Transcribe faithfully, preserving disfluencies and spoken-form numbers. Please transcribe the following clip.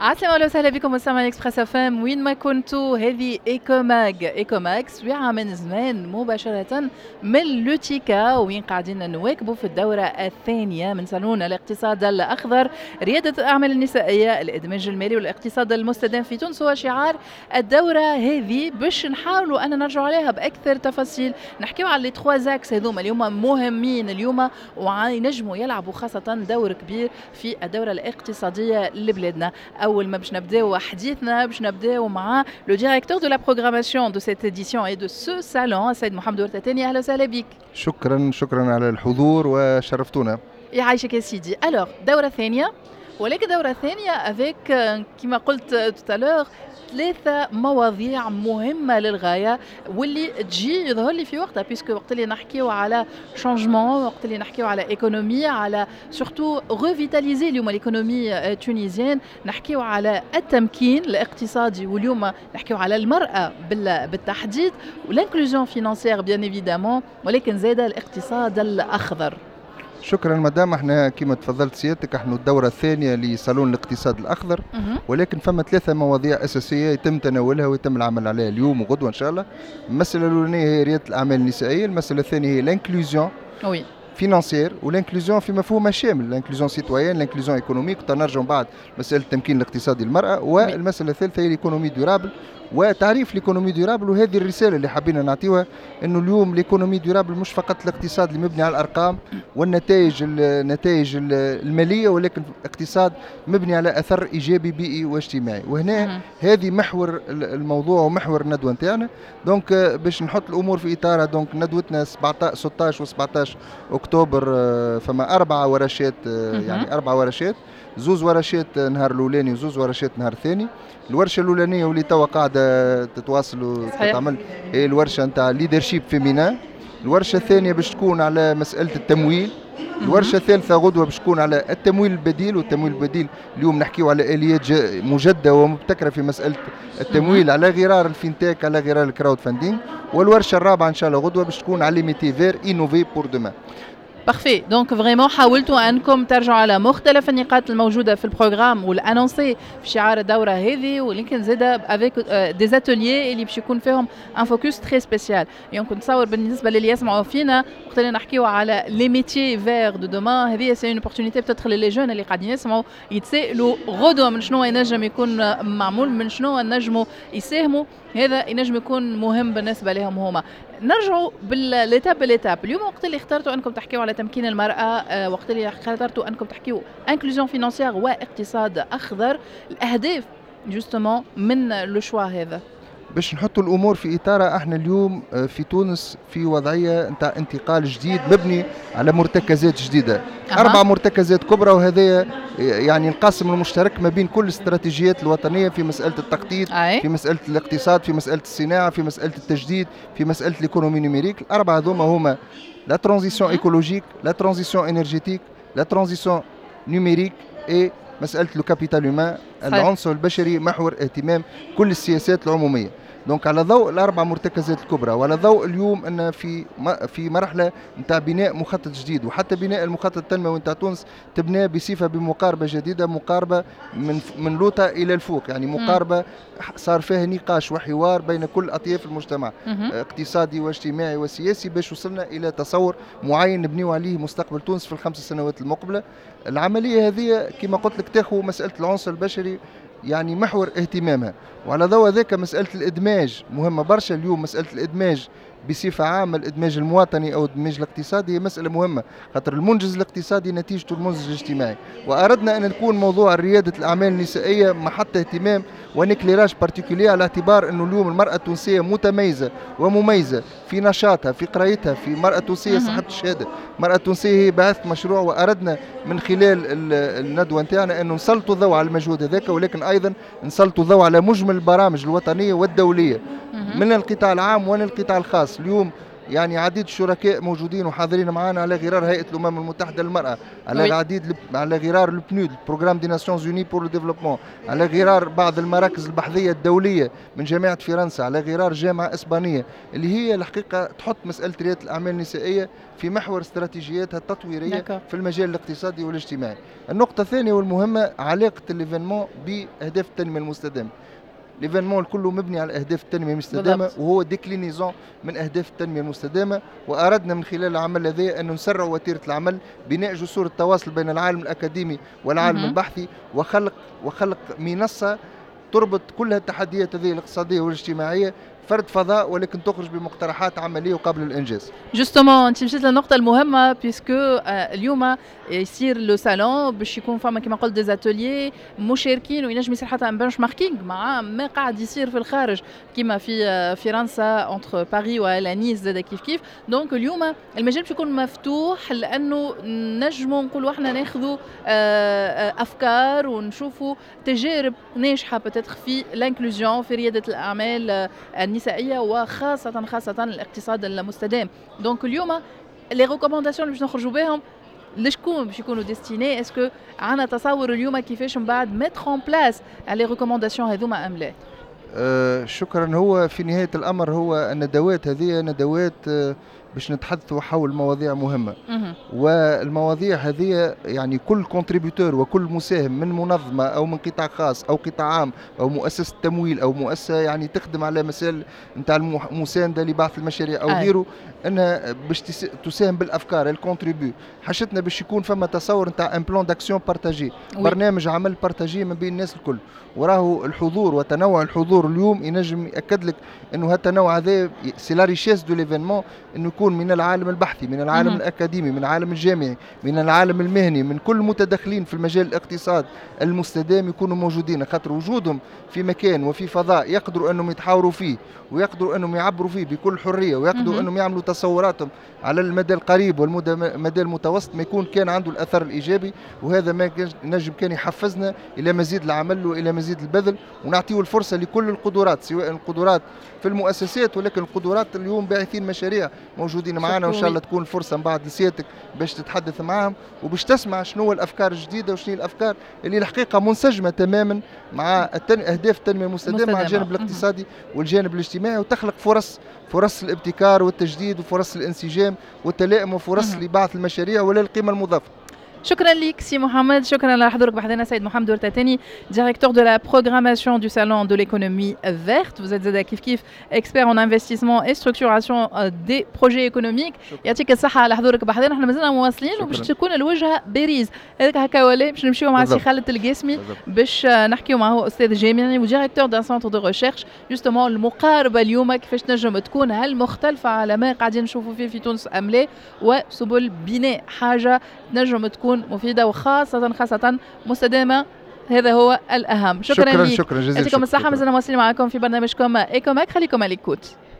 عسلامة أهلا وسهلا بكم مستمعي اكسبريس اف ام وين ما كنتوا. هذه ايكوماج ايكوماج سويعة من زمان مباشرة من لوتيكا، وين قاعدين نواكبوا في الدورة الثانية من صالون الاقتصاد الأخضر، ريادة الأعمال النسائية، الإدماج المالي والاقتصاد المستدام في تونس. هو شعار الدورة هذه باش نحاولوا أن نرجع عليها بأكثر تفاصيل، نحكيو على لي تخوا زاكس هذوما اليوم مهمين اليوم وينجموا يلعبوا خاصة دور كبير في الدورة الاقتصادية لبلادنا. اول ما باش نبداو حديثنا باش نبداو مع لو ديريكتور دو لا بروغراماسيون دو سيت اديسيون اي دو سو سالون السيد محمد ورتاتاني. اهلا وسهلا بك. شكرا شكرا على الحضور وشرفتونا. يعيشك يا سيدي. الوغ دورة ثانية، ولكن دورة ثانية افيك كما قلت توتالور ثلاثة مواضيع مهمة للغاية واللي تجي يظهر لي في وقتها، بيسكو وقت اللي نحكيو على شانجمون، وقت اللي نحكيو على ايكونومي، على سورتو ريفيتاليزي اليوم الايكونومي تونيزيان، نحكيو على التمكين الاقتصادي، واليوم نحكيو على المرأة بالتحديد، والانكلوزيون فينانسيير بيان ايفيدامون، ولكن زاد الاقتصاد الأخضر. شكرا مدام. احنا كما تفضلت سيادتك احنا الدورة الثانية لصالون الاقتصاد الأخضر، ولكن فما ثلاثة مواضيع أساسية يتم تناولها ويتم العمل عليها اليوم وغدوة إن شاء الله. المسألة الأولانية هي ريادة الأعمال النسائية، المسألة الثانية هي الانكلوزيون وي فينانسيير، والانكلوزيون في مفهومها شامل، الانكلوزيون سيتويان، الانكلوزيون ايكونوميك، تنرجم بعد مسألة التمكين الاقتصادي للمرأة، والمسألة الثالثة هي الايكونومي دورابل وتعريف الايكونومي دورابل. وهذه الرسالة اللي حابين نعطيوها انه اليوم الايكونومي دورابل مش فقط الاقتصاد اللي مبني على الارقام والنتائج النتائج المالية، ولكن اقتصاد مبني على اثر ايجابي بيئي واجتماعي. وهنا هذه محور الموضوع ومحور الندوة نتاعنا. دونك باش نحط الامور في اطارها، دونك ندوتنا ستة عشر و سبعطاش اكتوبر فما اربعه ورشات، يعني اربع ورشات، زوز ورشات نهار الاولاني وزوز ورشات نهار الثاني. الورشه الاولانيه واللي توا قاعده تتواصل وتتعمل هي الورشه نتاع ليدرشيب فيمينا. الورشه الثانيه باش تكون على مساله التمويل. الورشه الثالثه غدوه باش تكون على التمويل البديل، والتمويل البديل اليوم نحكيو على اليات مجدده ومبتكره في مساله التمويل على غرار الفينتيك، على غرار الكراود فاندينغ. والورشه الرابعه ان شاء الله غدوه باش تكون على ميتيفير انوفي بور دومان. بارفي. دونك فريمون حاولتوا انكم ترجعوا على مختلف النقاط الموجوده في البروغرام والانونسي في شعار الدوره هذه، ولكن زاد افيك دي زاتوليي اللي باش يكون فيهم ان فوكس تري سبيسيال. يمكن نتصور بالنسبه للي يسمعوا فينا وقت اللي نحكيو على لي ميتيي فير دو دومان، هذه سي اون اوبورتونيتي بتدخل لي جون اللي قاعدين يسمعوا يتسائلوا غدوه من شنو ينجم يكون معمول، من شنو نجموا يساهموا. هذا ينجم يكون مهم بالنسبه لهم هما. نرجعوا بالليتاب بالليتاب. اليوم وقت اللي اخترتوا انكم تحكيوا على تمكين المراه، وقت اللي اخترتوا انكم تحكيوا انكلوزيون فينانسيير واقتصاد اخضر، الاهداف جوستومون من لو شوا هذا باش نحطوا الامور في اطارها. احنا اليوم في تونس في وضعيه نتاع انتقال جديد مبني على مرتكزات جديده. أه. اربع مرتكزات كبرى، وهذا يعني القاسم المشترك ما بين كل الاستراتيجيات الوطنيه في مساله التخطيط، أي. في مساله الاقتصاد، في مساله الصناعه، في مساله التجديد، في مساله الايكونومي نيميريك. الاربعه هذوما هما لا ترانزيسيون ايكولوجيك، لا ترانزيسيون انرجيتيك، لا ترانزيسيون نيميريك، اي مساله لو كابيتال هيومان، العنصر البشري محور اهتمام كل السياسات العموميه. دونك على ضوء الاربع مرتكزات الكبرى، وعلى ضوء اليوم ان في في مرحله نتاع بناء مخطط جديد، وحتى بناء المخطط التنموي نتاع تونس تبنى بصفه بمقاربه جديده، مقاربه من من لوطه الى الفوق، يعني مقاربه صار فيها نقاش وحوار بين كل اطياف المجتمع اقتصادي واجتماعي وسياسي، باش وصلنا الى تصور معين نبنيو عليه مستقبل تونس في الخمس سنوات المقبله. العمليه هذه كما قلت لك تاخذ مساله العنصر البشري يعني محور اهتمامها، وعلى ضوء ذاك مسألة الإدماج مهمة برشا. اليوم مسألة الإدماج بصفة عامة، الإدماج المواطني أو الإدماج الاقتصادي هي مسألة مهمة، خاطر المنجز الاقتصادي نتيجته المنجز الاجتماعي. وأردنا أن نكون موضوع ريادة الأعمال النسائية محط اهتمام ونكليراج بارتيكولي، على اعتبار أنه اليوم المرأة التونسية متميزة ومميزة في نشاطها، في قرايتها، في مرأة تونسية صاحبة الشهادة، مرأة تونسية هي باعثة مشروع. وأردنا من خلال الندوة نتاعنا أنه نسلطوا الضوء على المجهود هذاك، ولكن أيضا نسلطوا الضوء على مجمل البرامج الوطنية والدولية من القطاع العام ومن القطاع الخاص. اليوم يعني عديد الشركاء موجودين وحاضرين معنا على غرار هيئة الأمم المتحدة للمرأة، على وي. عديد على غرار البنود بروجرام دي ناسيونز يوني بور لو ديفلوبمون، على غرار بعض المراكز البحثية الدولية من جامعة فرنسا، على غرار جامعة إسبانية اللي هي الحقيقة تحط مسألة ريادة الأعمال النسائية في محور استراتيجياتها التطويرية D'accord. في المجال الاقتصادي والاجتماعي. النقطة الثانية والمهمة علاقة الإيفينمون بأهداف التنمية المستدامة. ليفينمون كله مبني على اهداف التنميه المستدامه بالضبط. وهو ديكلينيزون من اهداف التنميه المستدامه، واردنا من خلال العمل هذا ان نسرع وتيره العمل، بناء جسور التواصل بين العالم الاكاديمي والعالم مهم. البحثي، وخلق وخلق منصه تربط كل التحديات هذه الاقتصاديه والاجتماعيه، فرد فضاء ولكن تخرج بمقترحات عمليه وقابله للانجاز. جوستومون انت مشيت للنقطة المهمة بيسكو اليوم يصير لو سالون باش يكون فما كما قلت دي زاتوليي مشاركين وينجم يصير حتى ان بنش ماركينغ مع ما قاعد يصير في الخارج كما في آه، فرنسا انتر باريس ولانيس زاد كيف كيف. دونك اليوم المجال باش يكون مفتوح لانه نجموا نقولوا احنا ناخذوا آه، آه، افكار ونشوفوا تجارب ناجحه بتاتخ في الانكلوزيون في رياده الاعمال آه، النسائيه وخاصه خاصه الاقتصاد المستدام. دونك اليوم لي ريكومونداسيون اللي باش نخرجوا بهم لشكون باش يكونوا ديستيني؟ اسكو عندنا تصور اليوم كيفاش من بعد ميتر اون بلاس لي ريكومونداسيون هذوما ام لا؟ آه شكرا. هو في نهايه الامر هو الندوات هذه ندوات آه باش نتحدثوا حول مواضيع مهمه، مهم. والمواضيع هذه يعني كل كونتريبيوتور وكل مساهم من منظمه او من قطاع خاص او قطاع عام او مؤسسه تمويل او مؤسسه يعني تخدم على مسائل نتاع المسانده لبعض المشاريع او أي. غيره، انها باش تس- تساهم بالافكار الكونتريبيو. حشتنا باش يكون فما تصور نتاع ان بلان داكسيون بارتاجي، وي. برنامج عمل بارتاجي ما بين الناس الكل. وراه الحضور وتنوع الحضور اليوم ينجم ياكد لك انه هالتنوع هذا سي لا ريشيس دو ليفينمون، انه يكون من العالم البحثي، من العالم مهم. الاكاديمي، من العالم الجامعي، من العالم المهني، من كل المتدخلين في المجال الاقتصاد المستدام يكونوا موجودين، خاطر وجودهم في مكان وفي فضاء يقدروا انهم يتحاوروا فيه ويقدروا انهم يعبروا فيه بكل حريه، ويقدروا مهم. انهم يعملوا تصوراتهم على المدى القريب والمدى المتوسط، ما يكون كان عنده الاثر الايجابي. وهذا ما كان- نجم كان يحفزنا الى مزيد العمل والى مزيد البذل، ونعطيه الفرصه لكل القدرات، سواء القدرات في المؤسسات ولكن القدرات اليوم باعثين مشاريع موجودين معنا، وان شاء الله تكون فرصه من بعد لسيادتك باش تتحدث معهم وباش تسمع شنو الافكار الجديده وشنو الافكار اللي الحقيقه منسجمه تماما مع التن... اهداف التنميه المستدامه، مع مستدامة. الجانب مهم. الاقتصادي والجانب الاجتماعي، وتخلق فرص فرص الابتكار والتجديد وفرص الانسجام والتلائم وفرص مهم. لبعض المشاريع ولا القيمه المضافه. شكرا لك سي محمد، شكرا على حضورك بحضنا. سيد محمد ورتاتاني directeur de la programmation du salon de l'économie verte. Vous êtes زاد كيف كيف expert en investissement et structuration euh, des projets économiques. يعطيك الصحة على حضورك بحضنا. احنا مازلنا مواصلين شكراً. وباش تكون الوجهة باريس هذاك هكا ولا باش نمشيو مع سي بالضبط. خالد القاسمي بالضبط. باش آه، نحكيو معه استاذ جامعي وديريكتور دان سونتر دو ريشيرش. جوستومون المقاربة اليوم كيفاش تنجم تكون هل مختلفة على ما قاعدين نشوفوا فيه في تونس ام لا، وسبل بناء حاجة تنجم تكون مفيدة وخاصة خاصة مستدامة. هذا هو الأهم. شكرا شكرا لك. شكرا جزيلا. يعطيكم الصحة. شكراً. مازلنا مواصلين معكم في برنامجكم ايكوماك، خليكم على الكوت.